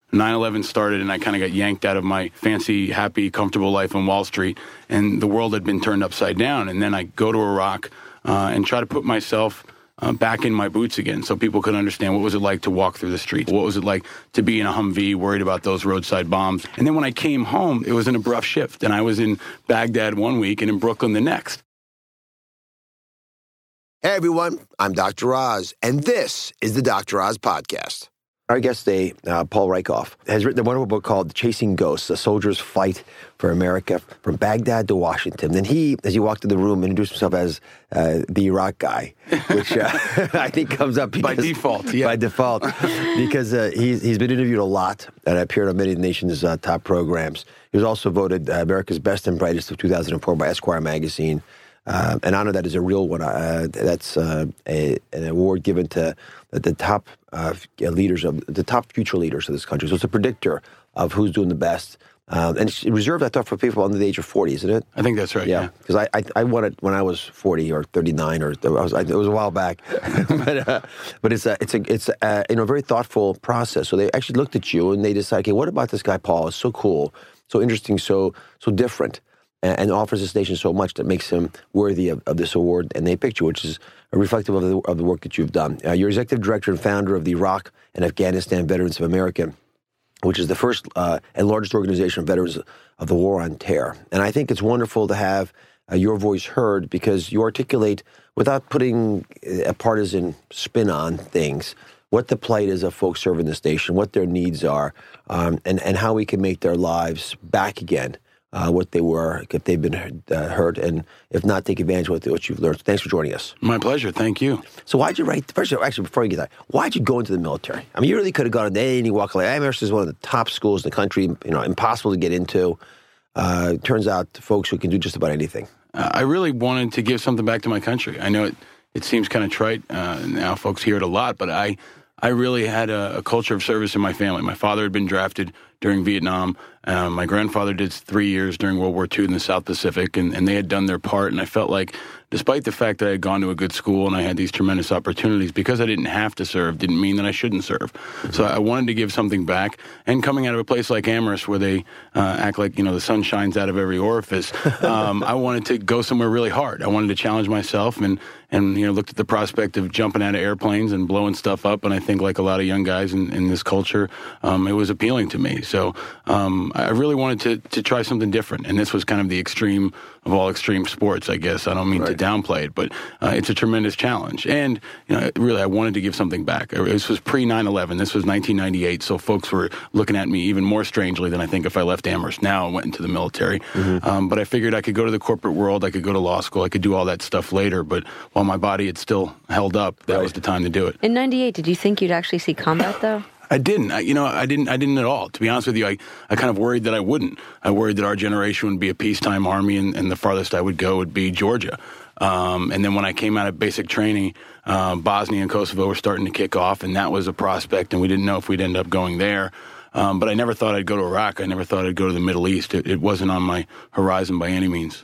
9/11 started, and I kind of got yanked out of my fancy, happy, comfortable life on Wall Street, and the world had been turned upside down. And then I go to Iraq and try to put myself back in my boots again so people could understand what was it like to walk through the streets, what was it like to be in a Humvee worried about those roadside bombs. And then when I came home, it was an abrupt shift, and I was in Baghdad one week and in Brooklyn the next. Hey, everyone. I'm Dr. Oz, and this is the Dr. Oz Podcast. Our guest today, Paul Rieckhoff, has written a wonderful book called Chasing Ghosts, A Soldier's Fight for America from Baghdad to Washington. And he, as he walked in the room, introduced himself as the Iraq guy, which I think comes up by default. Yeah. By default, because he's been interviewed a lot and appeared on many of the nation's top programs. He was also voted America's Best and Brightest of 2004 by Esquire magazine. An honor that is a real one. That's an award given to the top leaders of the top future leaders of this country. So it's a predictor of who's doing the best. And it's reserved, I thought, for people under the age of 40, isn't it? I think that's right. Yeah, because I won it when I was 40 or 39, or it was a while back. but it's a very thoughtful process. So they actually looked at you and they decided, okay, what about this guy Paul? Is so cool, so interesting, so different, and offers this nation so much that makes him worthy of this award. And they picked you, which is reflective of the work that you've done. You're executive director and founder of the Iraq and Afghanistan Veterans of America, which is the first and largest organization of veterans of the War on Terror. And I think it's wonderful to have your voice heard, because you articulate, without putting a partisan spin on things, what the plight is of folks serving this nation, what their needs are, and how we can make their lives back again what they were if they've been hurt, and if not, take advantage of what you've learned. So thanks for joining us. My pleasure. Thank you. So why'd you write, first, actually, before you get that, why'd you go into the military? I mean, you really could have gone into any walk of life. Amherst is one of the top schools in the country, impossible to get into. Turns out folks who can do just about anything. I really wanted to give something back to my country. I know it seems kind of trite. Now folks hear it a lot, but I really had a culture of service in my family. My father had been drafted during Vietnam. My grandfather did 3 years during World War II in the South Pacific, and they had done their part. And I felt like, despite the fact that I had gone to a good school and I had these tremendous opportunities, because I didn't have to serve didn't mean that I shouldn't serve. Mm-hmm. So I wanted to give something back. And coming out of a place like Amherst, where they act like, the sun shines out of every orifice, I wanted to go somewhere really hard. I wanted to challenge myself and looked at the prospect of jumping out of airplanes and blowing stuff up. And I think, like a lot of young guys in this culture, it was appealing to me. So I really wanted to try something different. And this was kind of the extreme of all extreme sports, I guess. I don't mean to downplay it, but it's a tremendous challenge. And, really, I wanted to give something back. This was pre-9/11. This was 1998, so folks were looking at me even more strangely than I think if I left Amherst now and went into the military. Mm-hmm. But I figured I could go to the corporate world, I could go to law school, I could do all that stuff later, but while my body had still held up, that was the time to do it. In 98, did you think you'd actually see combat, though? I didn't. I didn't at all. To be honest with you, I kind of worried that I wouldn't. I worried that our generation would be a peacetime army, and the farthest I would go would be Georgia. And then when I came out of basic training, Bosnia and Kosovo were starting to kick off, and that was a prospect, and we didn't know if we'd end up going there. But I never thought I'd go to Iraq. I never thought I'd go to the Middle East. It wasn't on my horizon by any means.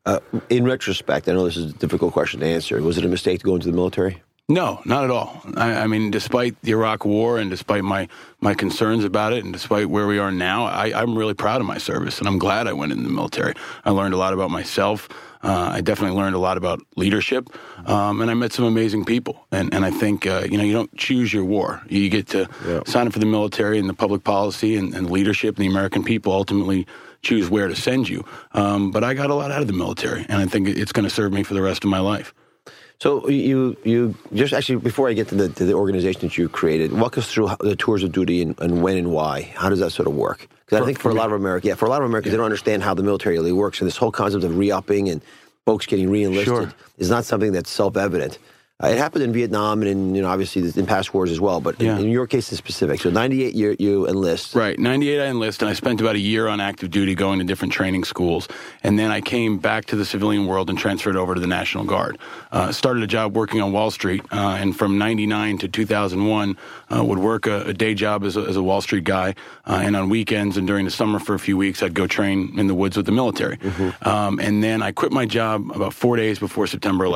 In retrospect, I know this is a difficult question to answer. Was it a mistake to go into the military? No, not at all. I mean, despite the Iraq War and despite my concerns about it and despite where we are now, I'm really proud of my service, and I'm glad I went in the military. I learned a lot about myself. I definitely learned a lot about leadership, and I met some amazing people. And I think, you don't choose your war. You get to sign up for the military, and the public policy and leadership and the American people ultimately choose where to send you. But I got a lot out of the military, and I think it's going to serve me for the rest of my life. So you just actually, before I get to the organization that you created, walk us through the tours of duty and when and why. How does that sort of work? Because I think for a lot of Americans, they don't understand how the military really works, and this whole concept of re-upping and folks getting re-enlisted is not something that's self-evident. It happened in Vietnam and obviously in past wars as well, but in your case it's specific. So 98 you enlist. Right, 98 I enlist, and I spent about a year on active duty going to different training schools. And then I came back to the civilian world and transferred over to the National Guard. Started a job working on Wall Street, and from 99 to 2001 would work a day job as a Wall Street guy, and on weekends and during the summer for a few weeks I'd go train in the woods with the military. Mm-hmm. And then I quit my job about 4 days before September 11th.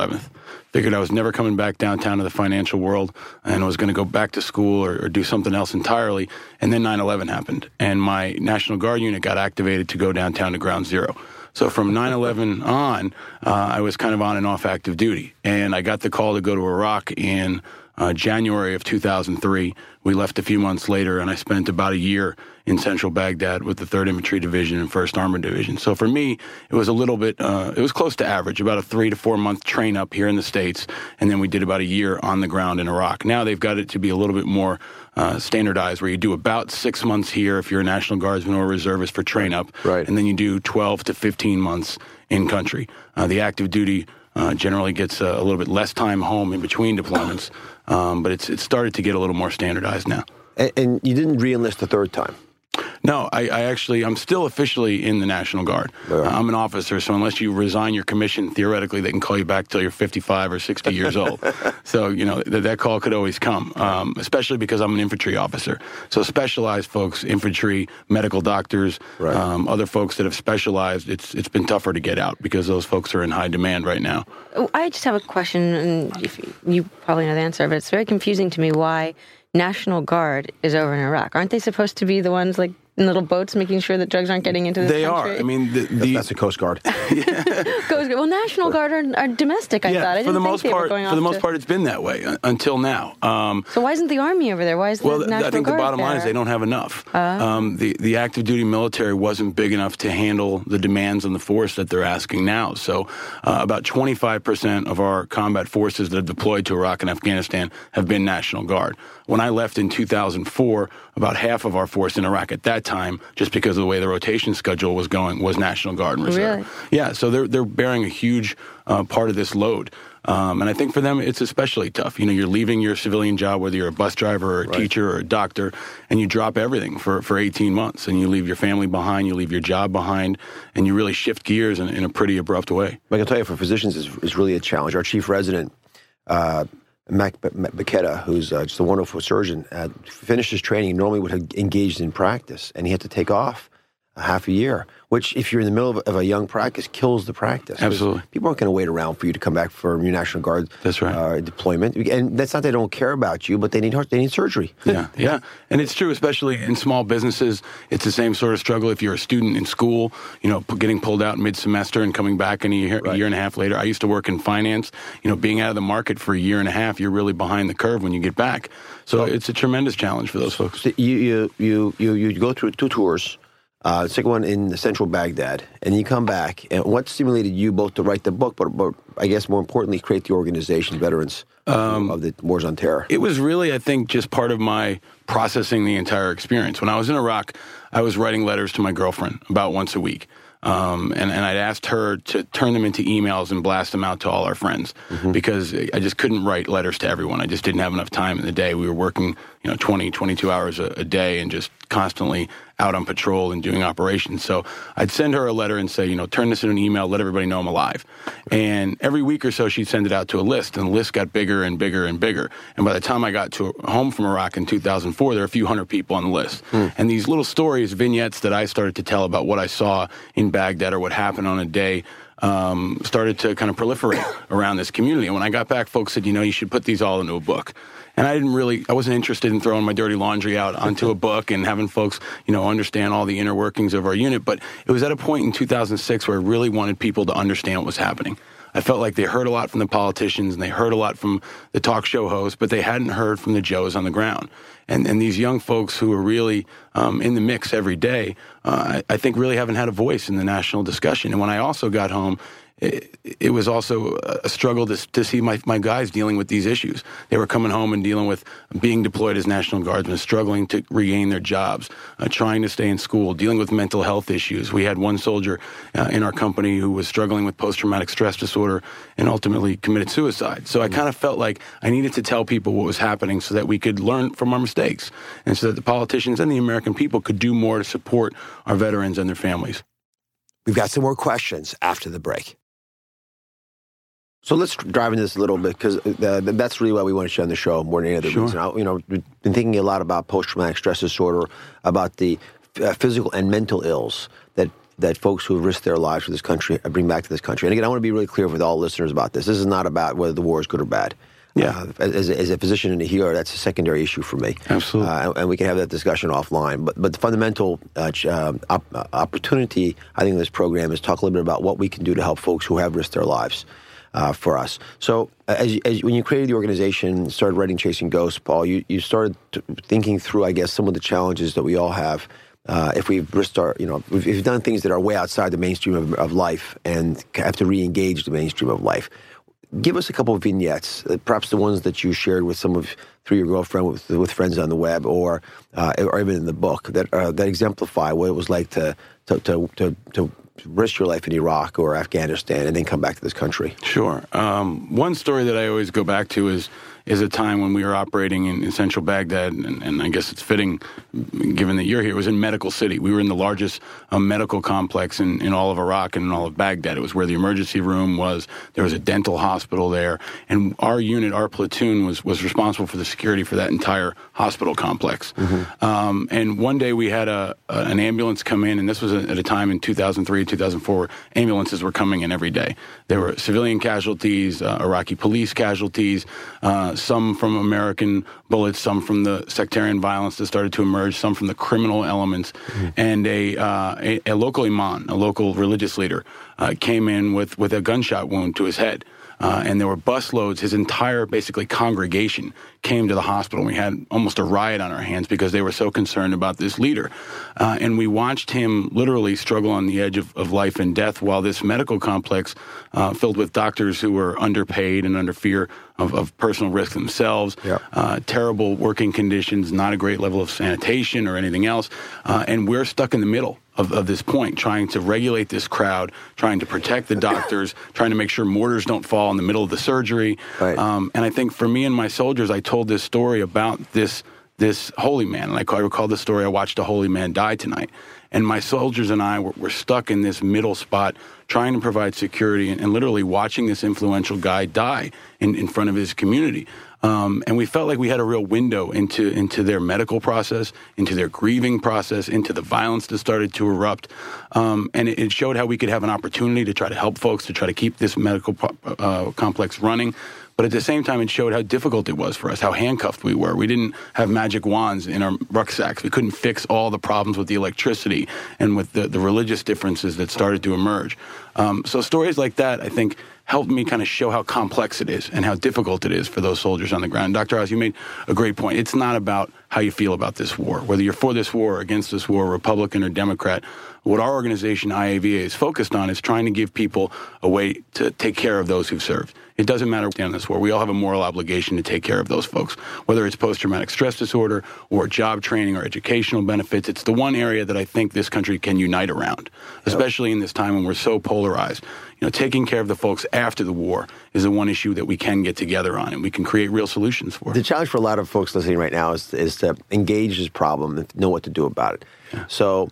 Figured I was never coming back downtown to the financial world and was going to go back to school or do something else entirely. And then 9/11 happened, and my National Guard unit got activated to go downtown to Ground Zero. So from 9/11 on, I was kind of on and off active duty. And I got the call to go to Iraq in January of 2003. We left a few months later, and I spent about a year in central Baghdad with the 3rd Infantry Division and 1st Armored Division. So for me, it was a little bit, it was close to average, about a 3 to 4 month train up here in the States, and then we did about a year on the ground in Iraq. Now they've got it to be a little bit more standardized, where you do about 6 months here if you're a National Guardsman or a reservist for train up, right. And then you do 12 to 15 months in country. The active duty generally gets a little bit less time home in between deployments, but it's started to get a little more standardized now. And you didn't re-enlist the third time? No, I'm still officially in the National Guard. I'm an officer, so unless you resign your commission, theoretically they can call you back till you're 55 or 60 years old. So, that call could always come, especially because I'm an infantry officer. So specialized folks, infantry, medical doctors, right. Other folks that have specialized, it's been tougher to get out because those folks are in high demand right now. I just have a question, and you probably know the answer, but it's very confusing to me why National Guard is over in Iraq. Aren't they supposed to be the ones in little boats making sure that drugs aren't getting into this country? They are. I mean, that's the Coast Guard. Coast Guard. Well, National Guard are domestic, I thought. I didn't think they were going off. For the most part, it's been that way until now. So why isn't the Army over there? Why is the National Guard I think the bottom line is they don't have enough. The active duty military wasn't big enough to handle the demands on the force that they're asking now. So about 25% of our combat forces that have deployed to Iraq and Afghanistan have been National Guard. When I left in 2004, about half of our force in Iraq at that time, just because of the way the rotation schedule was going, was National Guard and Reserve. Really? Yeah, so they're bearing a huge part of this load. And I think for them, it's especially tough. You're leaving your civilian job, whether you're a bus driver or a teacher or a doctor, and you drop everything for 18 months, and you leave your family behind, you leave your job behind, and you really shift gears in a pretty abrupt way. I can tell you, for physicians, it's really a challenge. Our chief resident, Mac Bacchetta, who's just a wonderful surgeon, finished his training, normally would have engaged in practice, and he had to take off a half a year, which, if you're in the middle of a young practice, kills the practice. Absolutely. People aren't going to wait around for you to come back for your National Guard deployment. And that's not they don't care about you, but they need surgery. Yeah. And it's true, especially in small businesses. It's the same sort of struggle if you're a student in school, getting pulled out mid-semester and coming back in a year and a half later. I used to work in finance. Being out of the market for a year and a half, you're really behind the curve when you get back. So it's a tremendous challenge for those folks. So you go through 2 tours. The second one in central Baghdad, and you come back. And what stimulated you both to write the book, but I guess more importantly, create the organization, Veterans of the Wars on Terror? It was really, I think, just part of my processing the entire experience. When I was in Iraq, I was writing letters to my girlfriend about once a week. And I'd asked her to turn them into emails and blast them out to all our friends because I just couldn't write letters to everyone. I just didn't have enough time in the day. We were working, 20, 22 hours a day and just constantly out on patrol and doing operations. So I'd send her a letter and say, turn this in an email, let everybody know I'm alive. And every week or so, she'd send it out to a list, and the list got bigger and bigger and bigger. And by the time I got home from Iraq in 2004, there were a few hundred people on the list. And these little stories, vignettes that I started to tell about what I saw in Baghdad or what happened on a day started to kind of proliferate around this community. And when I got back, folks said, you should put these all into a book. And I wasn't interested in throwing my dirty laundry out onto a book and having folks, understand all the inner workings of our unit. But it was at a point in 2006 where I really wanted people to understand what was happening. I felt like they heard a lot from the politicians and they heard a lot from the talk show hosts, but they hadn't heard from the Joes on the ground. And these young folks who are really in the mix every day, I think really haven't had a voice in the national discussion. And when I also got home, it was also a struggle to see my guys dealing with these issues. They were coming home and dealing with being deployed as National Guardsmen, struggling to regain their jobs, trying to stay in school, dealing with mental health issues. We had one soldier in our company who was struggling with post-traumatic stress disorder and ultimately committed suicide. So I kind of felt like I needed to tell people what was happening so that we could learn from our mistakes and so that the politicians and the American people could do more to support our veterans and their families. We've got some more questions after the break. So let's dive into this a little bit, because that's really why we want to you on the show more than any other reason. We've been thinking a lot about post-traumatic stress disorder, about the physical and mental ills that that folks who have risked their lives for this country bring back to this country. And again, I want to be really clear with all listeners about this. This is not about whether the war is good or bad. Yeah. As a physician and a healer, that's a secondary issue for me. Absolutely. And we can have that discussion offline. But the fundamental opportunity, I think, in this program is talk a little bit about what we can do to help folks who have risked their lives for us. So when you created the organization, started writing Chasing Ghosts, Paul, you started thinking through, I guess, some of the challenges that we all have. If we've risked if we've done things that are way outside the mainstream of life and have to re-engage the mainstream of life. Give us a couple of vignettes, perhaps the ones that you shared with through your girlfriend, with friends on the web, or even in the book that exemplify what it was like to risk your life in Iraq or Afghanistan and then come back to this country. Sure. One story that I always go back to is a time when we were operating in central Baghdad, and I guess it's fitting, given that you're here, it was in Medical City. We were in the largest medical complex in all of Iraq and in all of Baghdad. It was where the emergency room was. There was a dental hospital there. And our unit, our platoon, was responsible for the security for that entire hospital complex. Mm-hmm. And one day we had an ambulance come in, and this was at a time in 2003, 2004, where ambulances were coming in every day. There were civilian casualties, Iraqi police casualties, some from American bullets, some from the sectarian violence that started to emerge, some from the criminal elements, and a local imam, a local religious leader, came in with a gunshot wound to his head. And there were busloads. His entire, basically, congregation came to the hospital. We had almost a riot on our hands because they were so concerned about this leader. And we watched him literally struggle on the edge of life and death while this medical complex, filled with doctors who were underpaid and under fear of personal risk themselves, terrible working conditions, not a great level of sanitation or anything else. And we're stuck in the middle of this point, trying to regulate this crowd, trying to protect the doctors, trying to make sure mortars don't fall in the middle of the surgery. Right. And I think for me and my soldiers, I told this story about this holy man. And I recall the story, I watched a holy man die tonight. And my soldiers and I were stuck in this middle spot, trying to provide security and literally watching this influential guy die in front of his community. And we felt like we had a real window into their medical process, into their grieving process, into the violence that started to erupt. And it showed how we could have an opportunity to try to help folks, to try to keep this medical complex running. But at the same time, it showed how difficult it was for us, how handcuffed we were. We didn't have magic wands in our rucksacks. We couldn't fix all the problems with the electricity and with the religious differences that started to emerge. So stories like that, I think, helped me kind of show how complex it is and how difficult it is for those soldiers on the ground. Dr. Oz, you made a great point. It's not about how you feel about this war, whether you're for this war or against this war, Republican or Democrat. What our organization, IAVA, is focused on is trying to give people a way to take care of those who've served. It doesn't matter in this war. We all have a moral obligation to take care of those folks, whether it's post-traumatic stress disorder or job training or educational benefits. It's the one area that I think this country can unite around, especially in this time when we're so polarized. Taking care of the folks after the war is the one issue that we can get together on and we can create real solutions for. The challenge for a lot of folks listening right now is to engage this problem and know what to do about it. Yeah. So,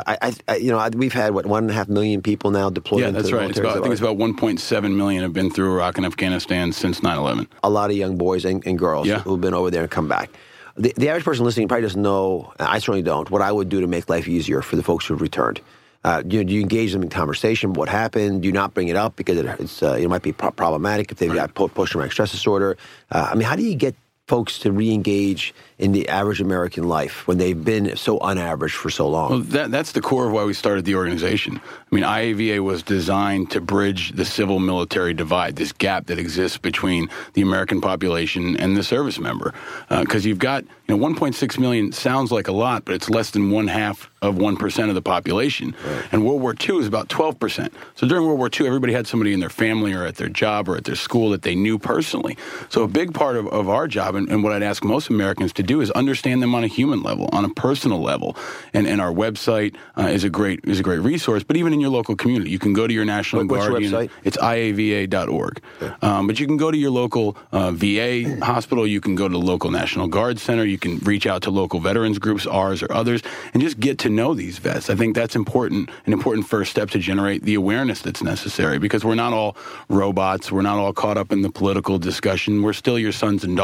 we've had 1.5 million people now deployed. Yeah, that's right. I think it's about 1.7 million have been through Iraq and Afghanistan since 9/11. A lot of young boys and girls who've been over there and come back. The average person listening probably doesn't know, I certainly don't, what I would do to make life easier for the folks who've returned. Do you engage them in conversation? What happened? Do you not bring it up because it might be problematic if they've got post-traumatic stress disorder? How do you get folks to re-engage in the average American life when they've been so unaverage for so long? Well, that's the core of why we started the organization. I mean, IAVA was designed to bridge the civil-military divide, this gap that exists between the American population and the service member. Because you've got, 1.6 million sounds like a lot, but it's less than 0.5% of the population. Right. And World War II is about 12%. So during World War II, everybody had somebody in their family or at their job or at their school that they knew personally. So a big part of our job, and what I'd ask most Americans to do, is understand them on a human level, on a personal level. And our website is a great resource. But even in your local community, you can go to your National Guard. What's your website? It's iava.org. Okay. But you can go to your local VA hospital. You can go to the local National Guard Center. You can reach out to local veterans groups, ours or others, and just get to know these vets. I think that's an important first step to generate the awareness that's necessary, because we're not all robots. We're not all caught up in the political discussion. We're still your sons and daughters.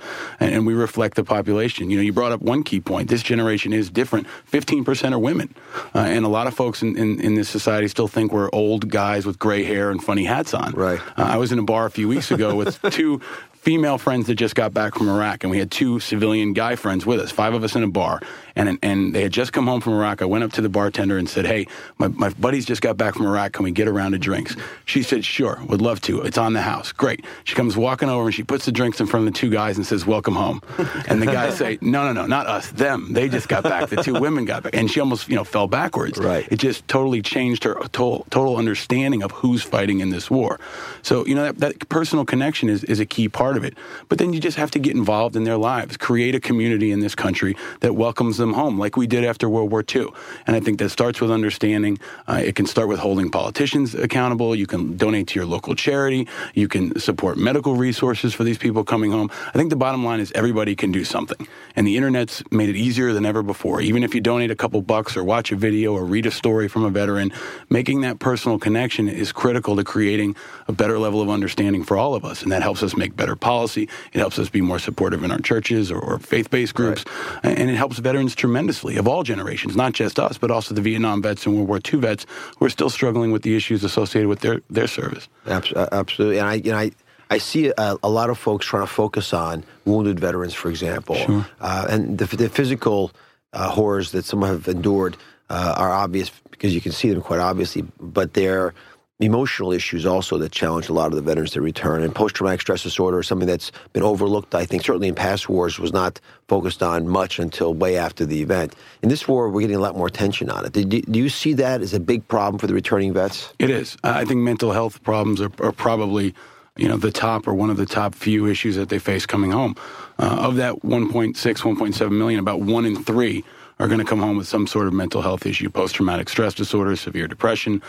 and we reflect the population. You brought up one key point. This generation is different. 15% are women, and a lot of folks in this society still think we're old guys with gray hair and funny hats on. Right. I was in a bar a few weeks ago with two female friends that just got back from Iraq, and we had two civilian guy friends with us, 5 of us in a bar, and they had just come home from Iraq. I went up to the bartender and said, hey, my buddies just got back from Iraq. Can we get a round of drinks? She said, sure, would love to. It's on the house. Great. She comes walking over, and she puts the drinks in front of the 2 guys and says, welcome home. And the guys say, no, not us, them. They just got back. The 2 women got back. And she almost, fell backwards. Right. It just totally changed her total understanding of who's fighting in this war. So, that personal connection is a key part of it. But then you just have to get involved in their lives, create a community in this country that welcomes them home, like we did after World War II. And I think that starts with understanding. It can start with holding politicians accountable. You can donate to your local charity. You can support medical resources for these people coming home. I think the bottom line is everybody can do something. And the internet's made it easier than ever before. Even if you donate a couple bucks or watch a video or read a story from a veteran, making that personal connection is critical to creating a better level of understanding for all of us. And that helps us make better policy. It helps us be more supportive in our churches or faith-based groups. Right. And it helps veterans tremendously of all generations, not just us, but also the Vietnam vets and World War II vets who are still struggling with the issues associated with their service. Absolutely. And I see a lot of folks trying to focus on wounded veterans, for example. Sure. And the physical horrors that some have endured are obvious because you can see them quite obviously, but they're emotional issues also that challenge a lot of the veterans to return. And post-traumatic stress disorder is something that's been overlooked, I think, certainly in past wars, was not focused on much until way after the event. In this war, we're getting a lot more attention on it. Do you see that as a big problem for the returning vets? It is. I think mental health problems are probably the top or one of the top few issues that they face coming home. Of that 1.6, 1.7 million, about 1 in 3 are going to come home with some sort of mental health issue, post-traumatic stress disorder, severe depression,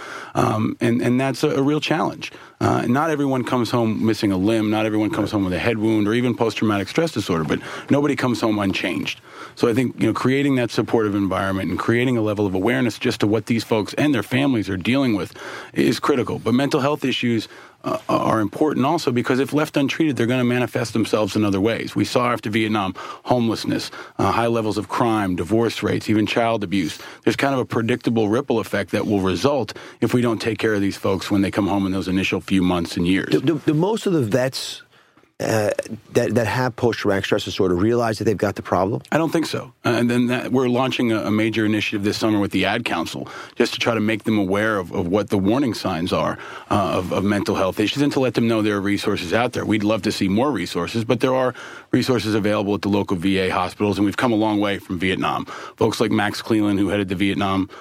and that's a real challenge. Not everyone comes home missing a limb, not everyone comes home with a head wound or even post-traumatic stress disorder, but nobody comes home unchanged. So I think creating that supportive environment and creating a level of awareness just to what these folks and their families are dealing with is critical. But mental health issues are important also because if left untreated, they're going to manifest themselves in other ways. We saw after Vietnam homelessness, high levels of crime, divorce rates, even child abuse. There's kind of a predictable ripple effect that will result if we don't take care of these folks when they come home in those initial few months and years. Do most of the vets that have post-traumatic stress disorder realize that they've got the problem? I don't think so. And then we're launching a major initiative this summer with the Ad Council just to try to make them aware of what the warning signs are of mental health issues and to let them know there are resources out there. We'd love to see more resources, but there are resources available at the local VA hospitals, and we've come a long way from Vietnam. Folks like Max Cleland, who headed the Vietnam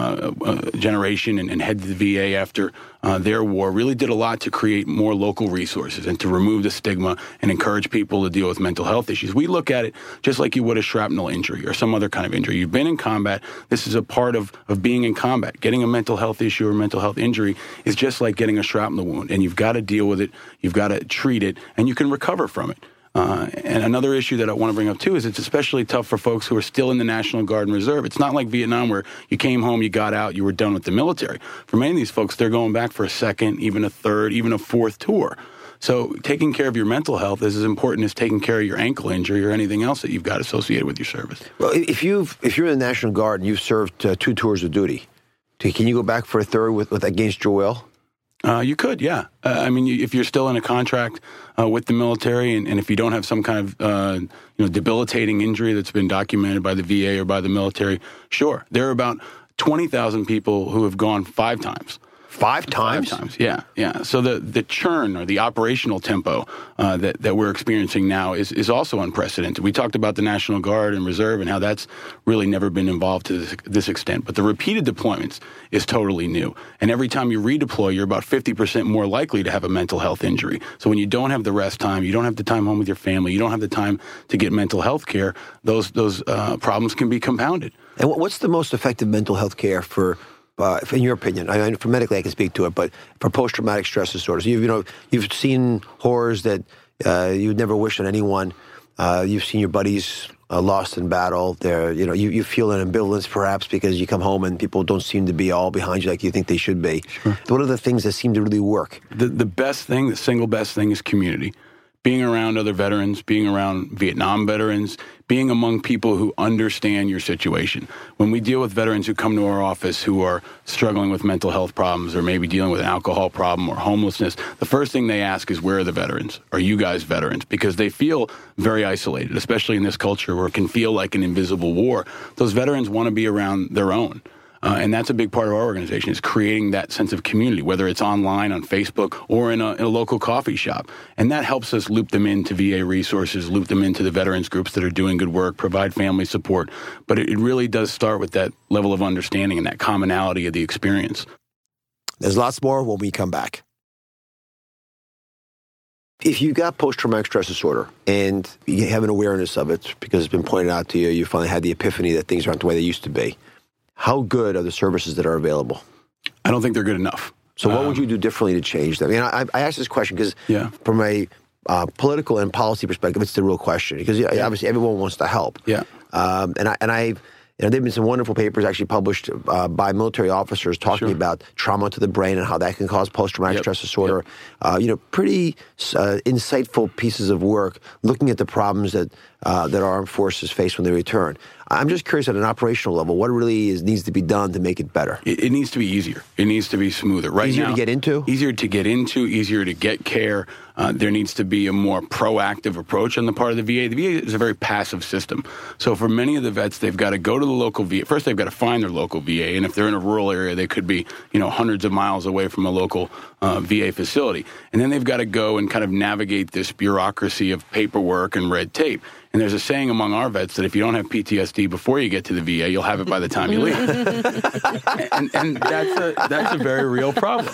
generation and headed the VA after their war, really did a lot to create more local resources and to remove the stigma and encourage people to deal with mental health issues. We look at it just like you would a shrapnel injury or some other kind of injury. You've been in combat. This is a part of being in combat. Getting a mental health issue or mental health injury is just like getting a shrapnel wound, and you've got to deal with it. You've got to treat it, and you can recover from it. And another issue that I want to bring up, too, is it's especially tough for folks who are still in the National Guard and Reserve. It's not like Vietnam where you came home, you got out, you were done with the military. For many of these folks, they're going back for a second, even a third, even a fourth tour. So taking care of your mental health is as important as taking care of your ankle injury or anything else that you've got associated with your service. Well, if you're in the National Guard and you've served 2 tours of duty, can you go back for a third with against your will? You could, yeah. I mean, if you're still in a contract with the military, and if you don't have some kind of debilitating injury that's been documented by the VA or by the military, sure. There are about 20,000 people who have gone 5 times. 5 times? 5 times, yeah. So the churn or the operational tempo that we're experiencing now is also unprecedented. We talked about the National Guard and Reserve and how that's really never been involved to this extent. But the repeated deployments is totally new. And every time you redeploy, you're about 50% more likely to have a mental health injury. So when you don't have the rest time, you don't have the time home with your family, you don't have the time to get mental health care, those problems can be compounded. And what's the most effective mental health care for in your opinion? I mean, for medically I can speak to it, but for post-traumatic stress disorders, you've seen horrors that you'd never wish on anyone. You've seen your buddies lost in battle. You feel an ambivalence perhaps because you come home and people don't seem to be all behind you like you think they should be. Sure. What are the things that seem to really work? The best thing, the single best thing is community. being around other veterans, being around Vietnam veterans, being among people who understand your situation. When we deal with veterans who come to our office who are struggling with mental health problems or maybe dealing with an alcohol problem or homelessness, the first thing they ask is, where are the veterans? Are you guys veterans? Because they feel very isolated, especially in this culture where it can feel like an invisible war. Those veterans want to be around their own. And that's a big part of our organization, is creating that sense of community, whether it's online on Facebook or in a local coffee shop. And that helps us loop them into VA resources, loop them into the veterans groups that are doing good work, provide family support. But it really does start with that level of understanding and that commonality of the experience. There's lots more when we come back. If you got post-traumatic stress disorder and you have an awareness of it because it's been pointed out to you, you finally had the epiphany that things aren't the way they used to be, how good are the services that are available? I don't think they're good enough. So what would you do differently to change them? I asked this question because from a political and policy perspective, it's the real question. Because obviously everyone wants to help. Yeah. There have been some wonderful papers actually published by military officers talking about trauma to the brain and how that can cause post-traumatic stress disorder. Pretty insightful pieces of work looking at the problems that our armed forces face when they return. I'm just curious at an operational level, what really needs to be done to make it better? It needs to be easier. It needs to be smoother. Right easier now, to get into? Easier to get into, easier to get care. There needs to be a more proactive approach on the part of the VA. The VA is a very passive system. So for many of the vets, they've got to go to the local VA. First, they've got to find their local VA. And if they're in a rural area, they could be, hundreds of miles away from a local VA facility. And then they've got to go and kind of navigate this bureaucracy of paperwork and red tape. And there's a saying among our vets that if you don't have PTSD before you get to the VA, you'll have it by the time you leave. and that's a very real problem.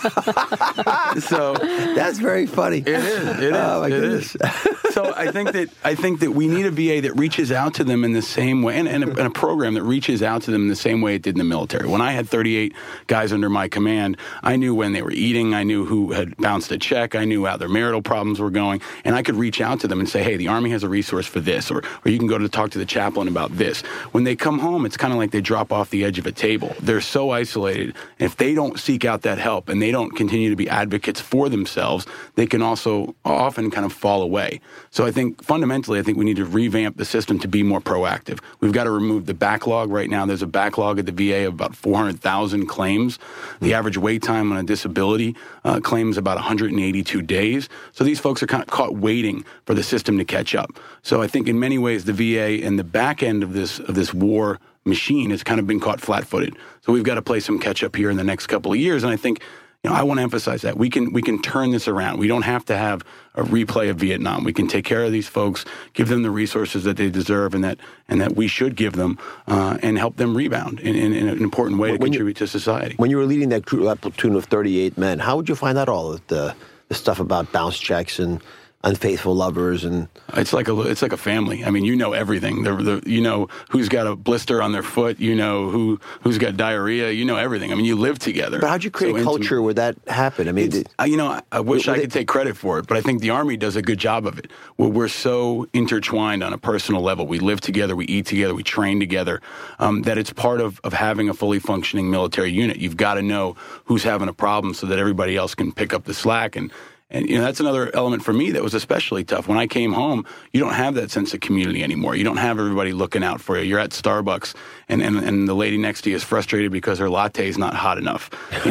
So that's very funny. It is. Oh my goodness. So I think that we need a VA that reaches out to them in the same way, and a program that reaches out to them in the same way it did in the military. When I had 38 guys under my command, I knew when they were eating, I knew who had bounced a check, I knew how their marital problems were going, and I could reach out to them and say, hey, the Army has a resource for this, or you can go to talk to the chaplain about this. When they come home, it's kind of like they drop off the edge of a table. They're so isolated. And if they don't seek out that help and they don't continue to be advocates for themselves, they can also often kind of fall away. So I think fundamentally, we need to revamp the system to be more proactive. We've got to remove the backlog. Right now, there's a backlog at the VA of about 400,000 claims. The average wait time on a disability claim is about 182 days. So these folks are kind of caught waiting for the system to catch up. So I think in many ways, the VA and the back end of this war machine has kind of been caught flat-footed. So we've got to play some catch-up here in the next couple of years. And I think, I want to emphasize that. We can turn this around. We don't have to have a replay of Vietnam. We can take care of these folks, give them the resources that they deserve and that we should give them, and help them rebound in an important way to contribute to society. When you were leading that platoon of 38 men, how would you find out all of the stuff about bounce checks and unfaithful lovers? And it's like a family. I mean, you know everything. You know who's got a blister on their foot. You know who's got diarrhea. You know everything. I mean, you live together. But how'd you create a culture where that happened? I mean, I wish I could take credit for it, but I think the Army does a good job of it. We're so intertwined on a personal level. We live together, we eat together, we train together, that it's part of having a fully functioning military unit. You've got to know who's having a problem so that everybody else can pick up the slack. And that's another element for me that was especially tough. When I came home, you don't have that sense of community anymore. You don't have everybody looking out for you. You're at Starbucks, and the lady next to you is frustrated because her latte is not hot enough.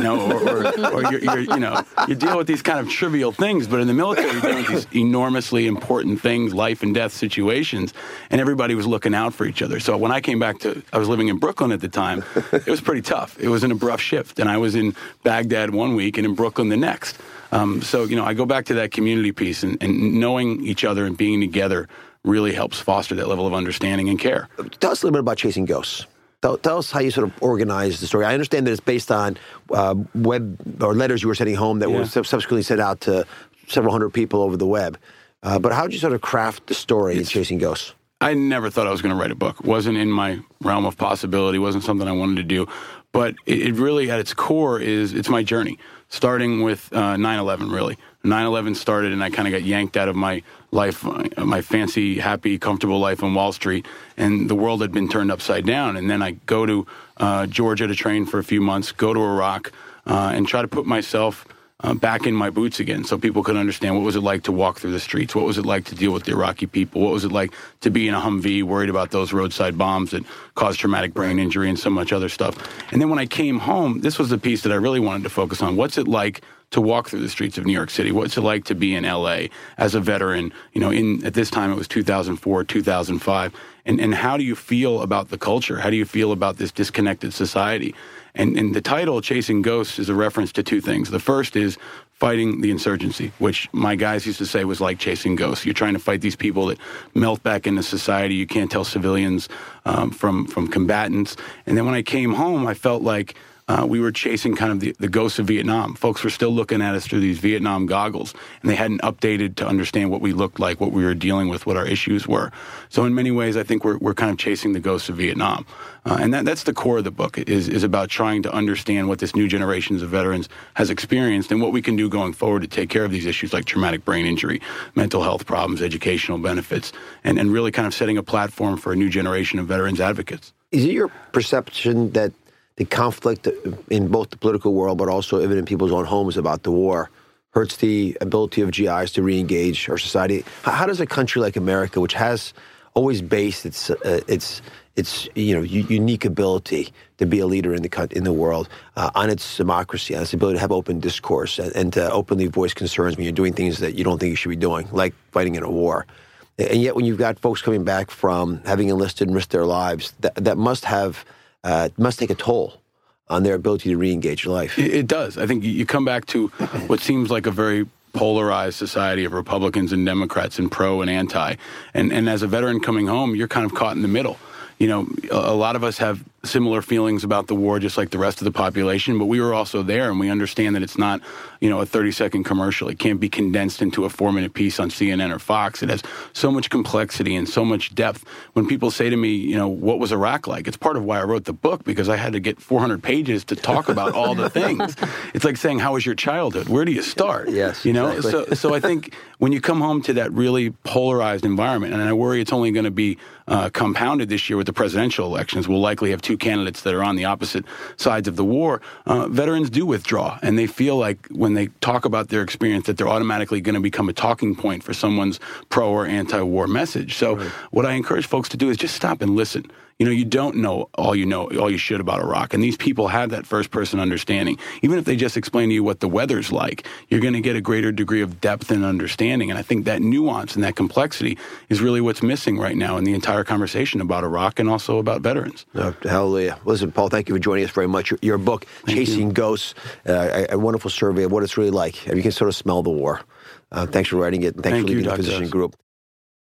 Or you deal with these kind of trivial things. But in the military, you're dealing with these enormously important things, life and death situations, and everybody was looking out for each other. So when I came back I was living in Brooklyn at the time. It was pretty tough. It was an abrupt shift, and I was in Baghdad one week and in Brooklyn the next. I go back to that community piece, and knowing each other and being together really helps foster that level of understanding and care. Tell us a little bit about Chasing Ghosts. Tell us how you sort of organize the story. I understand that it's based on web or letters you were sending home that were subsequently sent out to several hundred people over the web. But how did you sort of craft the story in Chasing Ghosts? I never thought I was going to write a book. It wasn't in my realm of possibility. It wasn't something I wanted to do. But it really, at its core, it's my journey, starting with 9/11, really. 9/11 started, and I kind of got yanked out of my life, my fancy, happy, comfortable life on Wall Street, and the world had been turned upside down. And then I go to Georgia to train for a few months, go to Iraq, and try to put myself back in my boots again, so people could understand what was it like to walk through the streets, what was it like to deal with the Iraqi people, what was it like to be in a Humvee worried about those roadside bombs that caused traumatic brain injury and so much other stuff. And then when I came home, this was the piece that I really wanted to focus on. What's it like to walk through the streets of New York City? What's it like to be in L.A. as a veteran? At this time it was 2004, 2005. And how do you feel about the culture? How do you feel about this disconnected society? And the title, Chasing Ghosts, is a reference to two things. The first is fighting the insurgency, which my guys used to say was like chasing ghosts. You're trying to fight these people that melt back into society. You can't tell civilians from combatants. And then when I came home, I felt like we were chasing kind of the ghosts of Vietnam. Folks were still looking at us through these Vietnam goggles, and they hadn't updated to understand what we looked like, what we were dealing with, what our issues were. So in many ways, I think we're kind of chasing the ghosts of Vietnam. And that's the core of the book, is about trying to understand what this new generations of veterans has experienced and what we can do going forward to take care of these issues like traumatic brain injury, mental health problems, educational benefits, and really kind of setting a platform for a new generation of veterans advocates. Is it your perception that the conflict in both the political world, but also even in people's own homes about the war, hurts the ability of GIs to re-engage our society? How does a country like America, which has always based its unique ability to be a leader in the world on its democracy, on its ability to have open discourse and to openly voice concerns when you're doing things that you don't think you should be doing, like fighting in a war? And yet, when you've got folks coming back from having enlisted and risked their lives, that must take a toll on their ability to re-engage life. It does. I think you come back to what seems like a very polarized society of Republicans and Democrats and pro and anti. And as a veteran coming home, you're kind of caught in the middle. A lot of us have similar feelings about the war, just like the rest of the population, but we were also there, and we understand that it's not, a 30-second commercial. It can't be condensed into a 4-minute piece on CNN or Fox. It has so much complexity and so much depth. When people say to me, what was Iraq like? It's part of why I wrote the book, because I had to get 400 pages to talk about all the things. It's like saying, how was your childhood? Where do you start? Yes, exactly. So I think when you come home to that really polarized environment, and I worry it's only going to be compounded this year with the presidential elections, we'll likely have two candidates that are on the opposite sides of the war. Veterans do withdraw, and they feel like when they talk about their experience that they're automatically going to become a talking point for someone's pro or anti-war message. So what I encourage folks to do is just stop and listen. You don't know all you should about Iraq. And these people have that first-person understanding. Even if they just explain to you what the weather's like, you're going to get a greater degree of depth and understanding. And I think that nuance and that complexity is really what's missing right now in the entire conversation about Iraq and also about veterans. Hallelujah. Listen, Paul, thank you for joining us very much. Your book, Chasing Ghosts, a wonderful survey of what it's really like. You can sort of smell the war. Thanks for writing it, and thanks for leading the Physician Group.